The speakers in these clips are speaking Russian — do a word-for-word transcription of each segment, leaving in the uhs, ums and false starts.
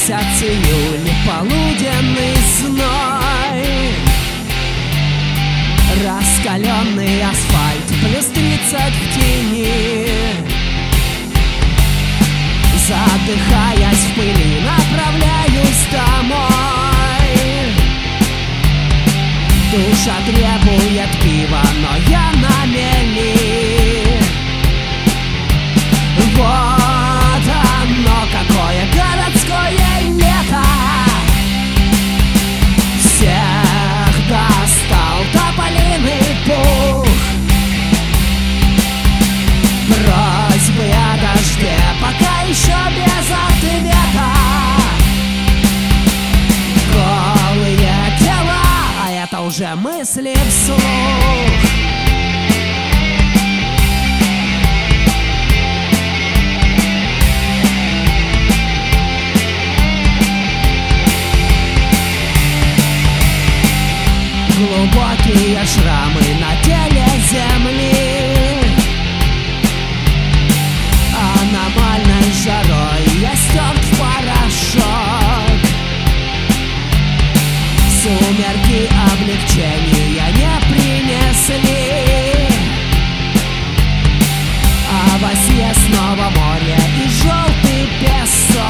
Месяц июль, полуденный зной, раскаленный асфальт, плюс тридцать в тени. Задыхаясь в пыли, направляюсь домой. Душа требует пива, но я на мели. Вот оно какое городское лето. Всех достал тополиный пух. Просьбы о дожде пока еще без ответа. Голые тела, а это уже мысли вслух. Глубокие шрамы на теле земли. Аномальной жарой я стерт в порошок. Сумерки облегчения не принесли. А во сне снова море и желтый песок.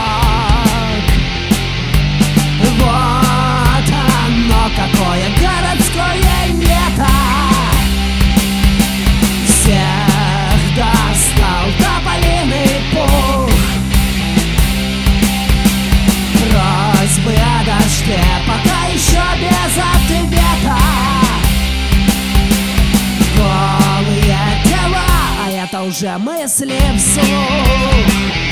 Вот оно какое городское лето. Всех достал тополиный пух. Просьбы о дожде пока еще без ответа. Голые тела, а это уже мысли вслух.